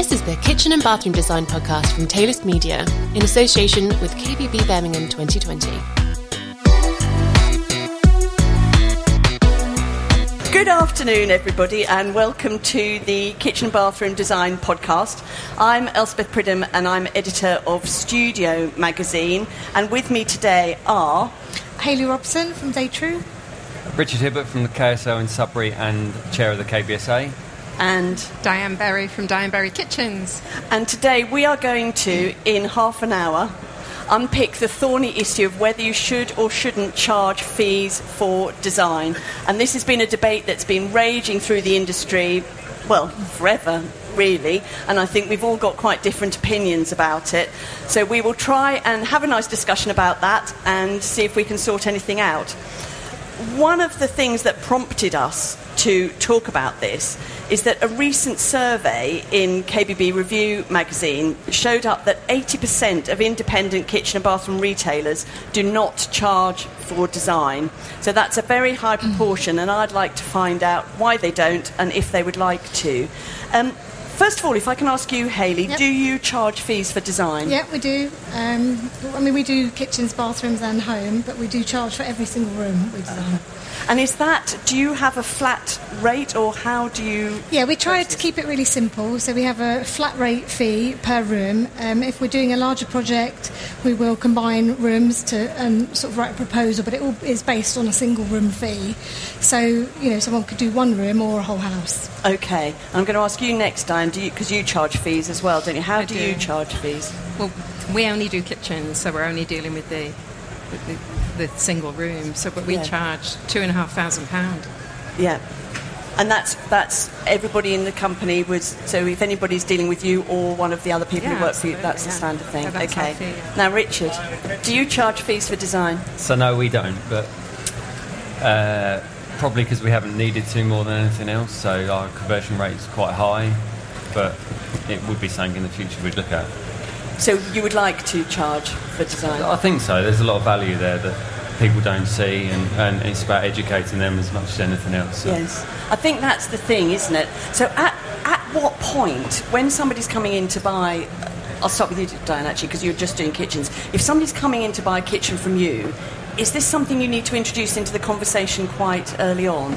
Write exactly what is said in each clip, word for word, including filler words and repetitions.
This is the Kitchen and Bathroom Design podcast from Taylist Media in association with K B B Birmingham twenty twenty. Good afternoon, everybody, and welcome to the Kitchen and Bathroom Design podcast. I'm Elspeth Pridham, and I'm editor of Studio magazine. And with me today are Hayley Robson from Day True, Richard Hibbert from the K S O in Sudbury and chair of the K B S A, and Diane Berry from Diane Berry Kitchens. And today we are going to, in half an hour, unpick the thorny issue of whether you should or shouldn't charge fees for design. And this has been a debate that's been raging through the industry, well, forever, really. And I think we've all got quite different opinions about it. So we will try and have a nice discussion about that and see if we can sort anything out. One of the things that prompted us to talk about this is that a recent survey in K B B Review magazine showed up that eighty percent of independent kitchen and bathroom retailers do not charge for design. So that's a very high proportion, and I'd like to find out why they don't and if they would like to. Um, First of all, if I can ask you, Hayley, yep. do you charge fees for design? Yeah, we do. Um, I mean, we do kitchens, bathrooms and home, but we do charge for every single room we design. And is that, do you have a flat rate, or how do you... Yeah, we try to keep it really simple. So we have a flat rate fee per room. Um, if we're doing a larger project, we will combine rooms to um, sort of write a proposal, but it all is based on a single room fee. So, you know, someone could do one room or a whole house. OK. I'm going to ask you next, Diane, do you, because you charge fees as well, don't you? How do, do you charge fees? Well, we only do kitchens, so we're only dealing with the... With the the single room, so but we yeah. charge two and a half thousand pound. Yeah, and that's that's everybody in the company was. So if anybody's dealing with you or one of the other people yeah, who work for you, that's yeah. the standard thing. Yeah, okay. Fee, yeah. Now, Richard, do you charge fees for design? So no, we don't, but uh, probably because we haven't needed to more than anything else. So our conversion rate is quite high, but it would be something in the future we'd look at. So you would like to charge for design? I think so. There's a lot of value there that people don't see, and, and it's about educating them as much as anything else. So. Yes. I think that's the thing, isn't it? So at, at what point, when somebody's coming in to buy... I'll start with you, Diane, actually, because you're just doing kitchens. If somebody's coming in to buy a kitchen from you, is this something you need to introduce into the conversation quite early on?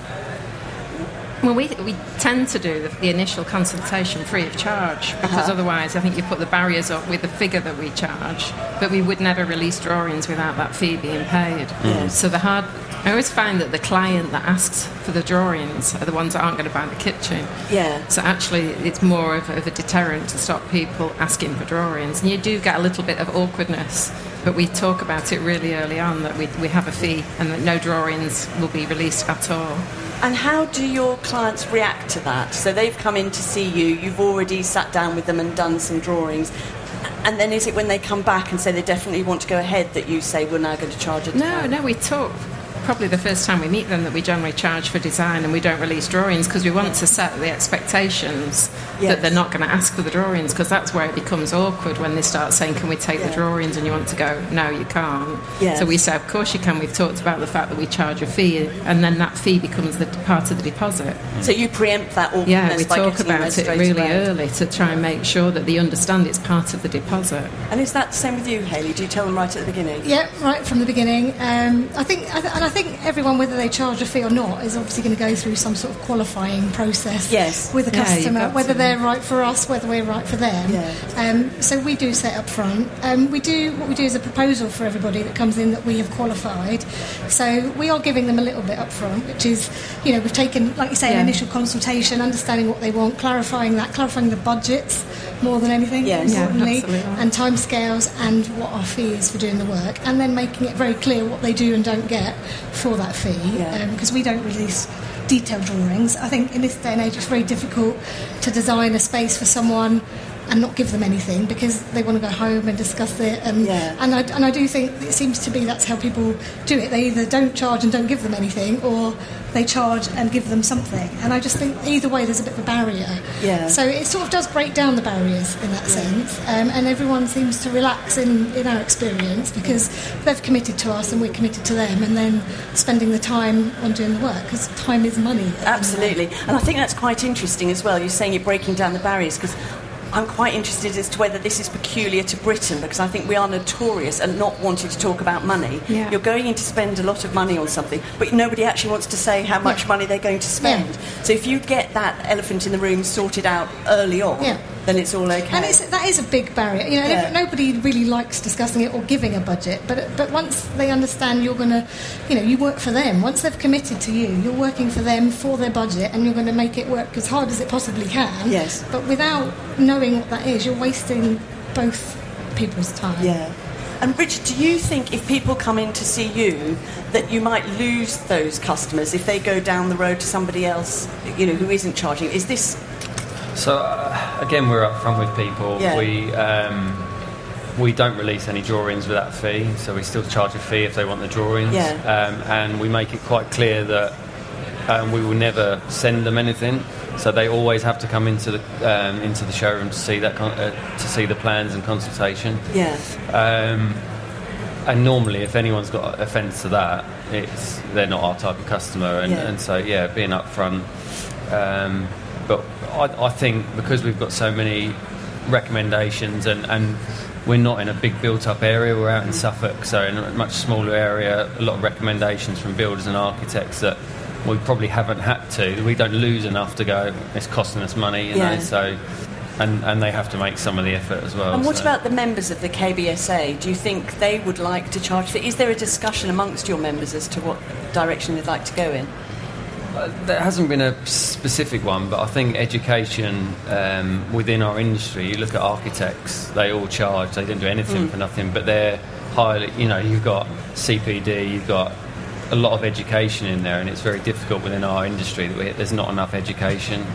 Well, we we tend to do the, the initial consultation free of charge, because uh-huh. otherwise I think you put the barriers up with the figure that we charge, but we would never release drawings without that fee being paid. Mm. So the hard... I always find that the client that asks for the drawings are the ones that aren't going to buy the kitchen. Yeah. So actually it's more of, of a deterrent to stop people asking for drawings. And you do get a little bit of awkwardness, but we talk about it really early on, that we, we have a fee and that no drawings will be released at all. And how do your clients react to that? So they've come in to see you, you've already sat down with them and done some drawings, and then is it when they come back and say they definitely want to go ahead that you say we're now going to charge it? No, no, we talk. Probably the first time we meet them that we generally charge for design and we don't release drawings, because we want to set the expectations yes. that they're not going to ask for the drawings, because that's where it becomes awkward when they start saying, can we take yeah. the drawings, and you want to go, no, you can't. Yes. So we say, of course you can. We've talked about the fact that we charge a fee, and then that fee becomes the part of the deposit. So you preempt that awkwardness. Yeah, we by talk about it really away. early to try and make sure that they understand it's part of the deposit. And is that the same with you, Hayley? Do you tell them right at the beginning? Yeah, right from the beginning. Um, I think, and I think everyone, whether they charge a fee or not, is obviously going to go through some sort of qualifying process yes. with the yeah, customer, whether to. they're right for us, whether we're right for them. Yeah. Um, so we do set up front. Um, we do what we do is a proposal for everybody that comes in that we have qualified. So we are giving them a little bit up front, which is, you know, we've taken, like you say, yeah. an initial consultation, understanding what they want, clarifying that, clarifying the budgets more than anything, yes. importantly, yeah, and timescales and what our fee is for doing the work, and then making it very clear what they do and don't get for that fee, because yeah. um, we don't release detailed drawings. I think in this day and age it's very difficult to design a space for someone and not give them anything, because they want to go home and discuss it, and yeah. and I and I do think it seems to be that's how people do it. They either don't charge and don't give them anything, or they charge and give them something. And I just think either way there's a bit of a barrier. Yeah. So it sort of does break down the barriers in that yeah. sense, um, and everyone seems to relax in, in our experience, because they've committed to us and we're committed to them, and then spending the time on doing the work, because time is money. Absolutely. And I think that's quite interesting as well. You're saying you're breaking down the barriers, because I'm quite interested as to whether this is peculiar to Britain, because I think we are notorious at not wanting to talk about money. Yeah. You're going in to spend a lot of money on something, but nobody actually wants to say how much Yeah. money they're going to spend. Yeah. So if you get that elephant in the room sorted out early on, Yeah. then it's all okay. And it's, that is a big barrier. You know, Yeah. nobody really likes discussing it or giving a budget. But but once they understand you're going to, you know, you work for them. Once they've committed to you, you're working for them for their budget, and you're going to make it work as hard as it possibly can. Yes. But without knowing what that is, you're wasting both people's time. Yeah. And Richard, do you think if people come in to see you that you might lose those customers if they go down the road to somebody else, you know, who isn't charging? Is this... So uh, again, we're upfront with people. Yeah. We um, we don't release any drawings without a fee, so we still charge a fee if they want the drawings. Yeah. Um, and we make it quite clear that um, we will never send them anything. So they always have to come into the um, into the showroom to see that con- uh, to see the plans and consultation. Yeah. Um, and normally, if anyone's got offence to that, it's they're not our type of customer. And, Yeah. and so, yeah, being upfront. Um, but I, I think because we've got so many recommendations, and, and we're not in a big built-up area, we're out in Suffolk, so in a much smaller area, a lot of recommendations from builders and architects that we probably haven't had to. We don't lose enough to go, it's costing us money, you Yeah. know, so... And, and they have to make some of the effort as well. And what so. about the members of the K B S A? Do you think they would like to charge for? Is there a discussion amongst your members as to what direction they'd like to go in? Uh, there hasn't been a specific one, but I think education um, within our industry, you look at architects, they all charge, they don't do anything Mm. for nothing, but they're highly, you know, you've got C P D, you've got a lot of education in there, and it's very difficult within our industry that we, there's not enough education.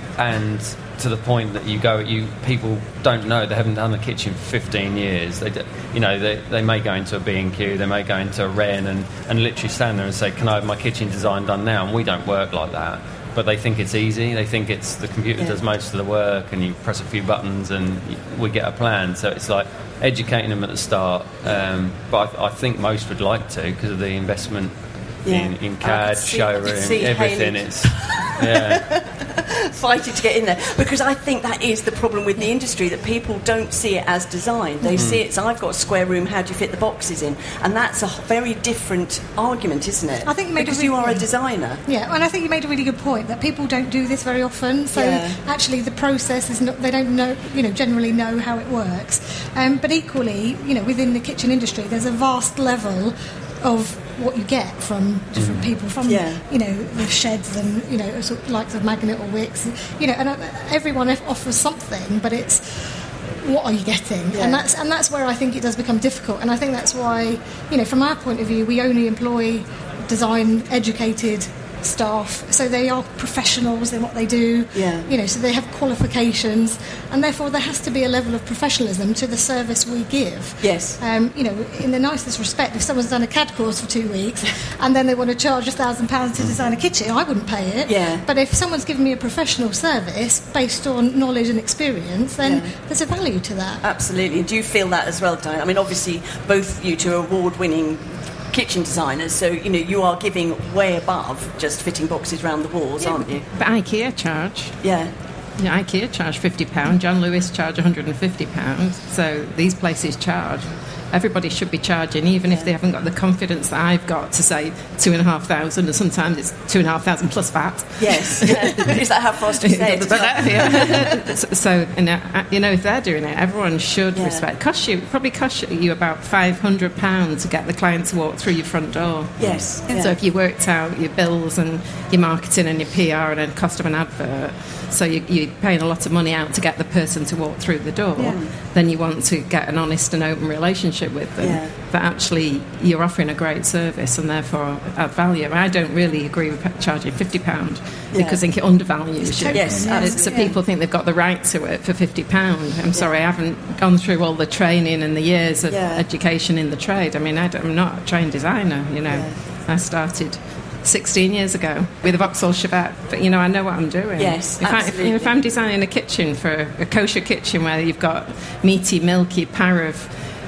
And to the point that you go, you people don't know, they haven't done the kitchen for fifteen years. They, do, you know, they, they may go into a B and Q, they may go into a Wren and, and literally stand there and say, "Can I have my kitchen design done now?" And we don't work like that. But they think it's easy. They think it's the computer Yeah. does most of the work, and you press a few buttons and we get a plan. So it's like educating them at the start. Um, but I, I think most would like to because of the investment Yeah. in, in I C A D, could see- I could showroom, see everything. Hayley. It's yeah. Fighting to get in there, because I think that is the problem with the industry, that people don't see it as design. They see it as, I've got a square room, how do you fit the boxes in? And that's a very different argument, isn't it? I think you made a because really- you are a designer. Yeah, and I think you made a really good point that people don't do this very often. So Yeah. actually, the process is not. They don't know, you know, generally know how it works. Um, but equally, you know, within the kitchen industry, there's a vast level of what you get from different people, from Yeah. you know the sheds and you know sort of likes of Magnet or Wix, you know, and uh, everyone offers something, but it's what are you getting? Yeah. And that's and that's where I think it does become difficult. And I think that's why, you know, from our point of view, we only employ design educated staff, so they are professionals in what they do. Yeah. You know, so they have qualifications, and therefore there has to be a level of professionalism to the service we give. Yes. Um, you know, in the nicest respect, if someone's done a C A D course for two weeks and then they want to charge a thousand pounds to design a kitchen, I wouldn't pay it. Yeah. But if someone's given me a professional service based on knowledge and experience, then Yeah. there's a value to that. Absolutely. Do you feel that as well, Diane? I mean, obviously, both you two are award-winning kitchen designers, so you know you are giving way above just fitting boxes around the walls, aren't you? But IKEA charge. Yeah. Yeah, IKEA charge fifty pounds. John Lewis charge one hundred fifty pounds. So these places charge. Everybody should be charging, even if they haven't got the confidence that I've got to say two and a half thousand, and sometimes it's two and a half thousand plus V A T. Yes. Yeah. Is that how Foster said? But that- yeah. so, so you know, you know, if they're doing it, everyone should Yeah. respect. Cost you probably cost you about five hundred pounds to get the client to walk through your front door. Yes. So Yeah. if you worked out your bills and your marketing and your P R and then cost of an advert, so you, you're paying a lot of money out to get the person to walk through the door, Yeah. then you want to get an honest and open relationship with them. Yeah. But actually, you're offering a great service and therefore add value. I don't really agree with charging fifty pounds Yeah. because I think it undervalues you. Yes, Uh, absolutely. So people think they've got the right to it for fifty pounds. I'm sorry, I haven't gone through all the training and the years of Yeah. education in the trade. I mean, I don't- I'm not a trained designer, you know. Yeah. I started sixteen years ago with a Vauxhall Chevette, but you know, I know what I'm doing. Yes, if, I, if, absolutely. if I'm designing a kitchen for a kosher kitchen where you've got meaty, milky, parav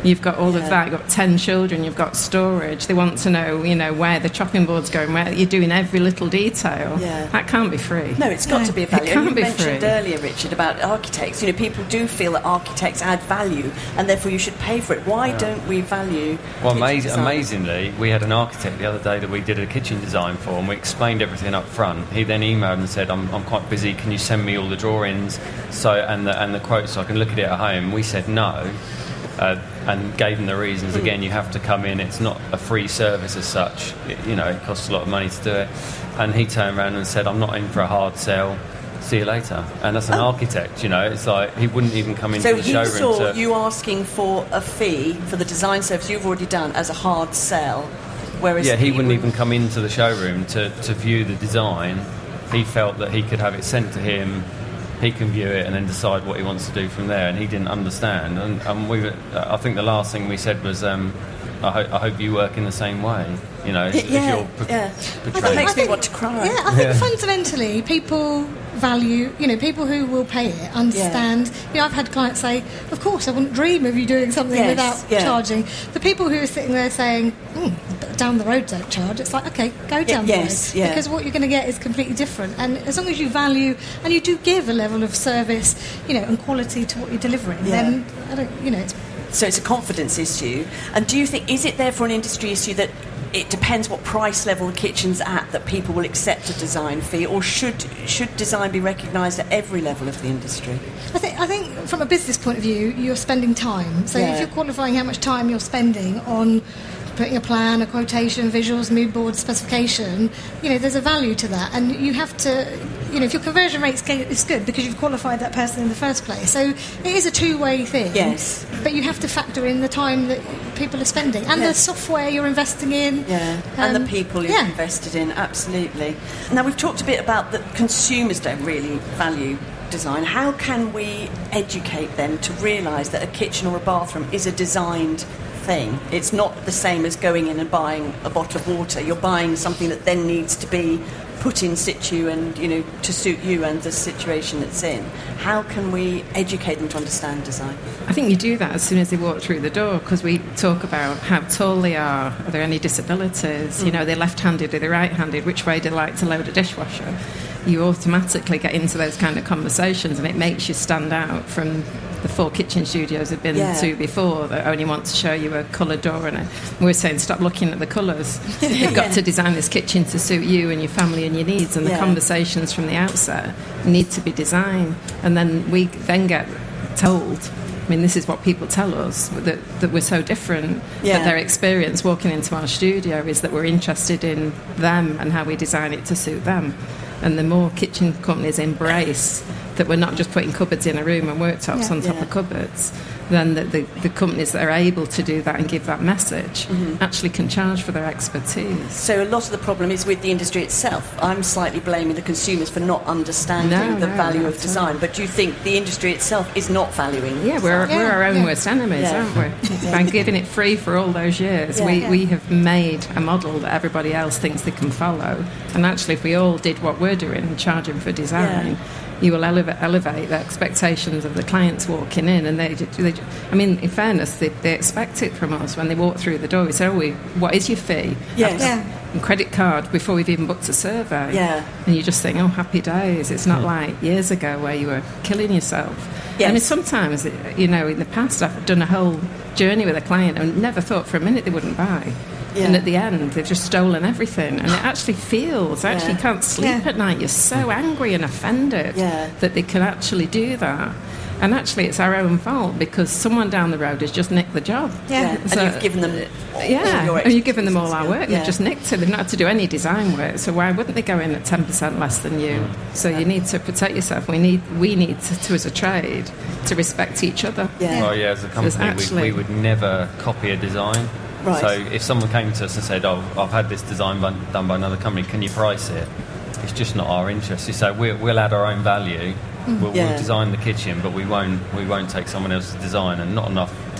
You've got all yeah. of that. You've got ten children. You've got storage. They want to know, you know, where the chopping board's going, where you're doing every little detail. Yeah. That can't be free. No, it's got no. to be a value. It can't and you be mentioned free. earlier, Richard, about architects. You know, people do feel that architects add value, and therefore you should pay for it. Why yeah. don't we value? Well, amaz- amazingly, we had an architect the other day that we did a kitchen design for, and we explained everything up front. He then emailed and said, "I'm, I'm quite busy. Can you send me all the drawings so and the and the quotes so I can look at it at home?" We said no. Uh, and gave them the reasons. Again, you have to come in. It's not a free service as such. It, you know, it costs a lot of money to do it. And he turned around and said, "I'm not in for a hard sell. See you later." And that's an oh. architect. You know, it's like he wouldn't even come into so the showroom. So he saw to, you asking for a fee for the design service you've already done as a hard sell, whereas yeah, he, he wouldn't would... even come into the showroom to, to view the design. He felt that he could have it sent to him. He can view it and then decide what he wants to do from there, and he didn't understand. And, and we, were, I think the last thing we said was, um, I, ho- "I hope you work in the same way." You know, if, yeah, if you're pro- yeah. portraying. That makes I think, me want to cry. Yeah, I think yeah. fundamentally people value, you know, people who will pay it understand. Yeah. You know, I've had clients say, "Of course, I wouldn't dream of you doing something yes, without yeah. charging." The people who are sitting there saying, mm, "Down the road don't charge," it's like, okay, go down y- the yes, road yeah. because what you're going to get is completely different. And as long as you value and you do give a level of service, you know, and quality to what you're delivering, yeah. then I don't, you know, it's. So it's a confidence issue. And do you think, is it therefore an industry issue that it depends what price level the kitchen's at that people will accept a design fee, or should should design be recognised at every level of the industry? I think, I think from a business point of view, you're spending time. So yeah. if you're qualifying how much time you're spending on putting a plan, a quotation, visuals, mood board, specification, you know, there's a value to that. And you have to, you know, if your conversion rate is good because you've qualified that person in the first place. So it is a two-way thing. Yes. But you have to factor in the time that people are spending and yes. the software you're investing in. Yeah, um, and the people you've yeah. invested in, absolutely. Now, we've talked a bit about that consumers don't really value design. How can we educate them to realise that a kitchen or a bathroom is a designed thing? It's not the same as going in and buying a bottle of water. You're buying something that then needs to be put in situ and, you know, to suit you and the situation it's in. How can we educate them to understand design? I think you do that as soon as they walk through the door, because we talk about how tall they are, are there any disabilities, mm. you know, they're left-handed, are they right-handed, which way do they like to load a dishwasher? You automatically get into those kind of conversations, and it makes you stand out from the four kitchen studios I've been yeah. to before that only want to show you a coloured door. And we were saying, stop looking at the colours. You've got yeah. to design this kitchen to suit you and your family and your needs. And yeah. the conversations from the outset need to be designed. And then we then get told, I mean, this is what people tell us, that, that we're so different, yeah. that their experience walking into our studio is that we're interested in them and how we design it to suit them. And the more kitchen companies embrace that we're not just putting cupboards in a room and worktops yeah. on top yeah. of cupboards, then the, the, the companies that are able to do that and give that message mm-hmm. actually can charge for their expertise. So a lot of the problem is with the industry itself. I'm slightly blaming the consumers for not understanding no, the no, value of all. design. But do you think the industry itself is not valuing Yeah, we're, design? we're Yeah, our own yeah. worst enemies, Yeah. aren't we? By giving it free for all those years, Yeah. we, Yeah. we have made a model that everybody else thinks they can follow. And actually, if we all did what we're doing and charging for design, Yeah. you will elevate, elevate the expectations of the clients walking in. And they, they I mean, in fairness, they, they expect it from us when they walk through the door. We say, oh, we, what is your fee? Yes. Yeah. And credit card before we've even booked a survey. Yeah. And you just think, oh, happy days. It's not like years ago where you were killing yourself. Yes. I mean, sometimes, you know, in the past I've done a whole journey with a client and never thought for a minute they wouldn't buy. Yeah. And at the end, they've just stolen everything. And it actually feels, actually Yeah. you can't sleep Yeah. at night. You're so angry and offended Yeah. that they can actually do that. And actually, it's our own fault because someone down the road has just nicked the job. Yeah. And So- you've given them all Yeah, your and you've given them all our expertise. work. Yeah. They've just nicked it. They've not had to do any design work. So why wouldn't they go in at ten percent less than you? So you need to protect yourself. We need, we need to, to as a trade, to respect each other. Yeah. Well, yeah, as a company, actually- we, we would never copy a design. Right. So if someone came to us and said, oh, I've had this design by, done by another company, can you price it? It's just not our interest. You say, we'll, we'll add our own value. We'll, Yeah. we'll design the kitchen, but we won't we won't take someone else's design, and not enough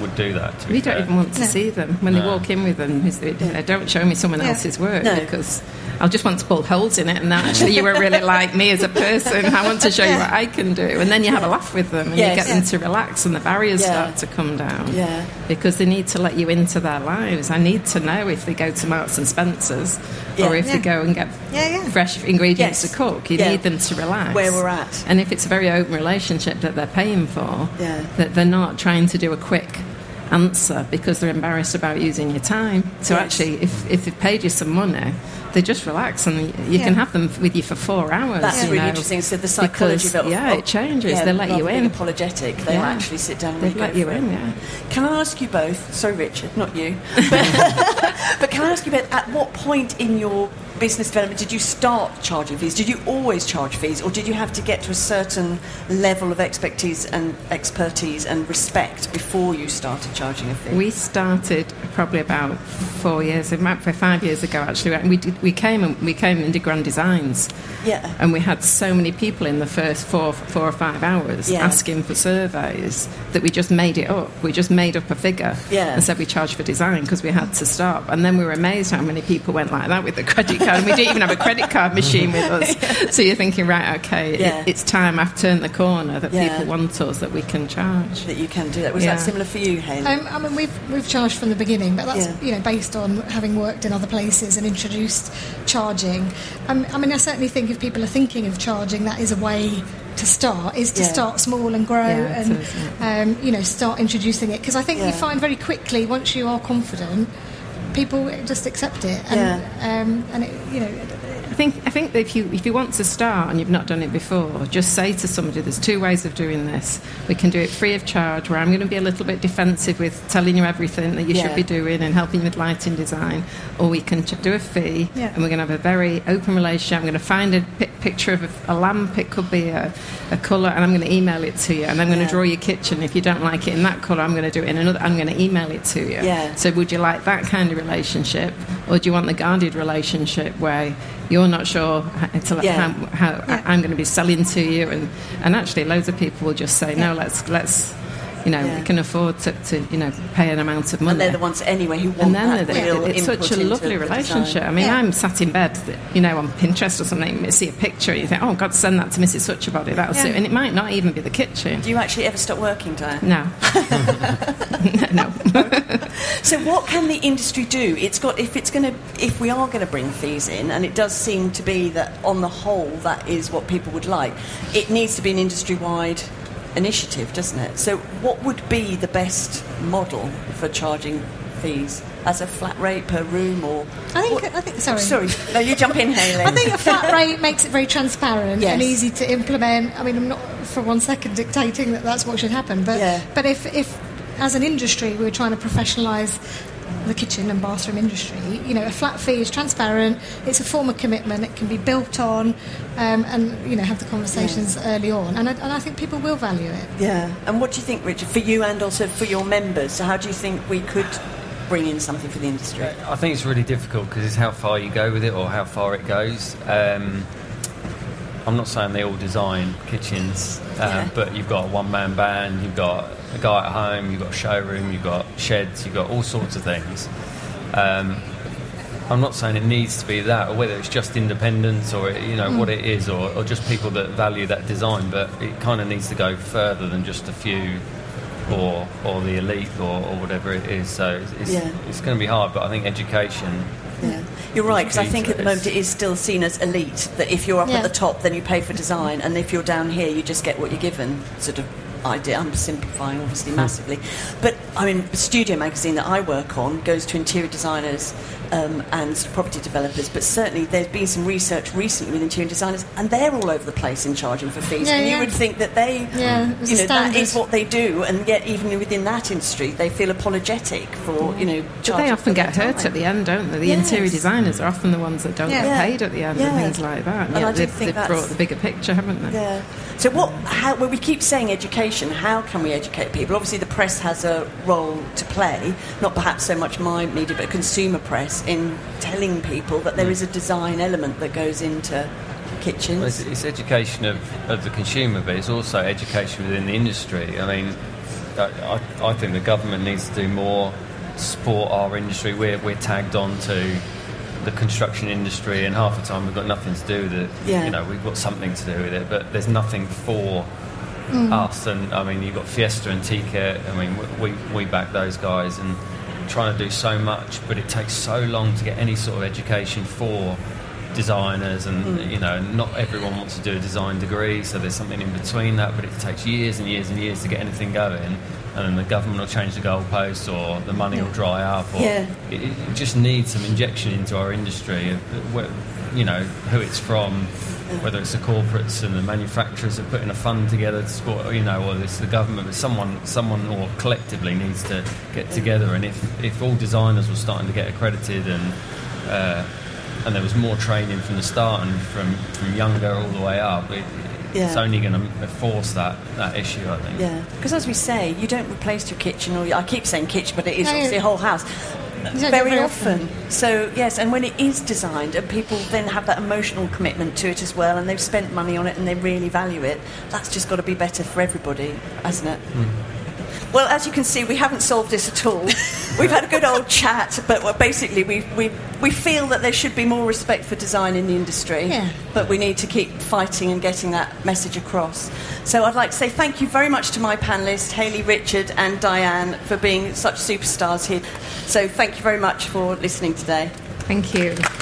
would do that. To be We don't fair. even want to No. see them. When No. they walk in with them, it's- it- you know, don't show me someone Yeah. else's work No. because I'll just want to pull holes in it and actually you won't really like me as a person. I want to show you what I can do. And then you have a laugh with them and Yes. you get them to relax and the barriers Yeah. start to come down. Yeah. Because they need to let you into their lives. I need to know if they go to Marks and Spencer's Yeah. or if Yeah. they go and get Yeah, yeah. fresh ingredients Yes. to cook. You Yeah. need them to relax. Where we're at. And if it's a very open relationship that they're paying for, Yeah. that they're not trying to do a quick answer because they're embarrassed about using your time. So Yes. actually, if, if they've paid you some money, they just relax and you Yeah. can have them with you for four hours. That's you really know, interesting. So the psychology because, of it, yeah, of- it changes. yeah, they let rather you than in. apologetic. They'll Yeah. actually sit down and They really let go you for in. it. Yeah. Can I ask you both? Sorry, Richard, not you. But, but can I ask you about at what point in your business development did you start charging fees? Did you always charge fees, or did you have to get to a certain level of expertise and expertise and respect before you started charging a fee? We started probably about four years, about five years ago actually. And we did, we came and we came and did grand designs. Yeah. And we had so many people in the first four, four or five hours Yeah. asking for surveys that we just made it up. We just made up a figure Yeah. and said we charge for design because we had to stop. And then we were amazed how many people went like that with the credit card. And we didn't even have a credit card machine with us. So you're thinking, right, okay, Yeah. it, it's time I've turned the corner that Yeah. people want us, that we can charge. That you can do that. Was Yeah. that similar for you, Helen? Um, I mean, we've we've charged from the beginning, but that's Yeah. you know based on having worked in other places and introduced charging. Um, I mean, I certainly think if people are thinking of charging, that is a way to start. Is to Yeah. start small and grow, Yeah, it and is, um, you know start introducing it. Because I think Yeah. you find very quickly once you are confident, people just accept it, and um, and it, you know. I think I think that if you if you want to start and you've not done it before, just say to somebody, "There's two ways of doing this. We can do it free of charge, where I'm going to be a little bit defensive with telling you everything that you Yeah. should be doing and helping you with lighting design, or we can ch- do a fee, Yeah. and we're going to have a very open relationship. I'm going to find a pi- picture of a, a lamp. It could be a, a colour, and I'm going to email it to you. And I'm going Yeah. to draw your kitchen. If you don't like it in that colour, I'm going to do it in another. I'm going to email it to you. Yeah. So would you like that kind of relationship, or do you want the guarded relationship where you're not sure how, Yeah. how, how Yeah. I'm going to be selling to you, and, and actually loads of people will just say, no, let's let's you know Yeah. we can afford to, to you know pay an amount of money. And they're the ones anyway who want And then that it- real it's input such a into lovely the relationship. design. I mean, Yeah. I'm sat in bed, you know, on Pinterest or something, you see a picture, and you think, oh, God, send that to Missus Suchbody, that'll Yeah. suit. And it might not even be the kitchen. Do you actually ever stop working, Diane? No. no. So what can the industry do? It's got if it's going to if we are going to bring fees in, and it does seem to be that on the whole that is what people would like. It needs to be an industry-wide initiative, doesn't it? So what would be the best model for charging fees? As a flat rate per room, or I think what- I think sorry. Sorry, no, you jump in, Hayley. I think a flat rate makes it very transparent Yes. and easy to implement. I mean, I'm not for one second dictating that that's what should happen, but Yeah. but if, if as an industry we're trying to professionalise the kitchen and bathroom industry, you know, a flat fee is transparent. It's a form of commitment. It can be built on, um, and you know, have the conversations early on. And I, and I think people will value it. Yeah. And what do you think, Richard, for you and also for your members? So how do you think we could bring in something for the industry? I think it's really difficult because it's how far you go with it or how far it goes. Um, I'm not saying they all design kitchens, um, Yeah. but you've got a one-man band, you've got a guy at home, you've got a showroom, you've got sheds, you've got all sorts of things. Um, I'm not saying it needs to be that, or whether it's just independence, or you know Mm. what it is, or, or just people that value that design. But it kind of needs to go further than just a few, or or the elite, or, or whatever it is. So it's it's, Yeah. it's going to be hard. But I think education. Yeah. You're right, because I Key think to at the this. moment it is still seen as elite, that if you're up Yeah. at the top, then you pay for design, and if you're down here, you just get what you're given, sort of idea. I'm simplifying, obviously, massively. But, I mean, Studio Magazine that I work on goes to interior designers um, and property developers, but certainly there's been some research recently with interior designers, and they're all over the place in charging for fees. Yeah, and you yeah. would think that they, Yeah, it was you a know, that standard. is what they do, and yet even within that industry, they feel apologetic for, you know, But charging they for often their get hurt time. at the end, don't they? The Yes. interior designers are often the ones that don't Yeah. get Yeah. paid at the end Yeah. and things like that. And I yet do they've, think they've that's- brought the bigger picture, haven't they? Yeah. So what? How? Well, we keep saying education. How can we educate people? Obviously, the press has a role to play. Not perhaps so much my media, but consumer press in telling people that there is a design element that goes into kitchens. Well, it's, it's education of, of the consumer, but it's also education within the industry. I mean, I, I, I think the government needs to do more to support our industry. We're, we're tagged on to the construction industry, and half the time we've got nothing to do with it. Yeah. You know, we've got something to do with it, but there's nothing for Mm. us. And I mean, you've got Fiesta and T K. I mean, we we back those guys and trying to do so much, but it takes so long to get any sort of education for designers, and Mm. you know, not everyone wants to do a design degree, so there's something in between that, but it takes years and years and years to get anything going, and then the government will change the goalposts, or the money Yeah. will dry up, or Yeah. it, it just needs some injection into our industry of, where, you know, who it's from, whether it's the corporates and the manufacturers are putting a fund together to support, you know, or it's the government, but someone, someone or collectively needs to get together. And if, if all designers were starting to get accredited, and uh, and there was more training from the start and from, from younger all the way up, it, Yeah. it's only going to force that, that issue, I think. Yeah, because as we say, you don't replace your kitchen, or I keep saying kitchen, but it is No, obviously a whole house. don't do it Very very often. often. So, yes, and when it is designed and people then have that emotional commitment to it as well, and they've spent money on it and they really value it, that's just got to be better for everybody, hasn't it? Mm. Well, as you can see, we haven't solved this at all. We've had a good old chat, but well, basically we, we, we feel that there should be more respect for design in the industry, Yeah. but we need to keep fighting and getting that message across. So I'd like to say thank you very much to my panellists, Hayley, Richard and Diane, for being such superstars here. So thank you very much for listening today. Thank you.